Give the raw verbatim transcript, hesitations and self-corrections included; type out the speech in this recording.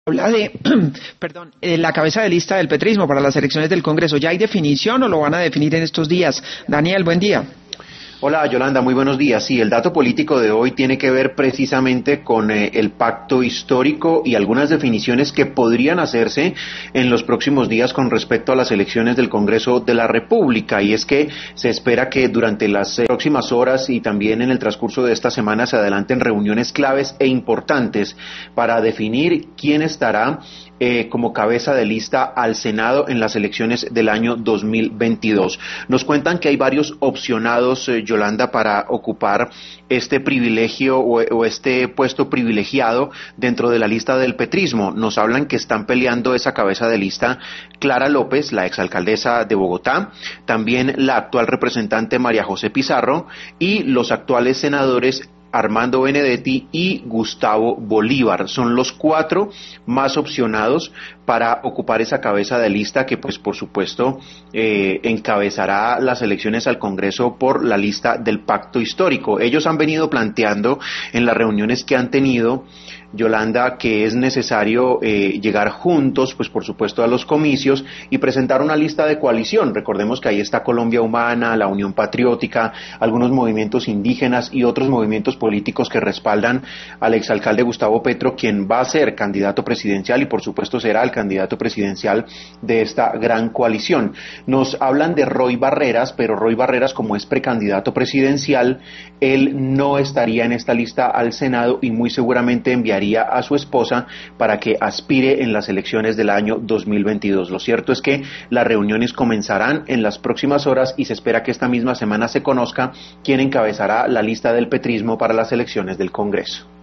Habla de, perdón, eh, la cabeza de lista del petrismo para las elecciones del Congreso. ¿Ya hay definición o lo van a definir en estos días? Daniel, buen día. Hola Yolanda, muy buenos días. Sí, el dato político de hoy tiene que ver precisamente con eh, el pacto histórico y algunas definiciones que podrían hacerse en los próximos días con respecto a las elecciones del Congreso de la República. Y es que se espera que durante las eh, próximas horas y también en el transcurso de esta semana se adelanten reuniones claves e importantes para definir quién estará Eh, como cabeza de lista al Senado en las elecciones del año dos mil veintidós. Nos cuentan que hay varios opcionados, eh, Yolanda, para ocupar este privilegio o, o este puesto privilegiado dentro de la lista del petrismo. Nos hablan que están peleando esa cabeza de lista Clara López, la exalcaldesa de Bogotá, también la actual representante María José Pizarro y los actuales senadores Armando Benedetti y Gustavo Bolívar. Son los cuatro más opcionados para ocupar esa cabeza de lista que, pues, por supuesto, eh, encabezará las elecciones al Congreso por la lista del pacto histórico. Ellos han venido planteando en las reuniones que han tenido, Yolanda, que es necesario eh, llegar juntos, pues por supuesto, a los comicios y presentar una lista de coalición. Recordemos que ahí está Colombia Humana, la Unión Patriótica, algunos movimientos indígenas y otros movimientos políticos que respaldan al exalcalde Gustavo Petro, quien va a ser candidato presidencial y por supuesto será el candidato presidencial de esta gran coalición. Nos hablan de Roy Barreras, pero Roy Barreras, como es precandidato presidencial, él no estaría en esta lista al Senado y muy seguramente enviaría a su esposa para que aspire en las elecciones del año dos mil veintidós. Lo cierto es que las reuniones comenzarán en las próximas horas y se espera que esta misma semana se conozca quién encabezará la lista del petrismo para las elecciones del Congreso.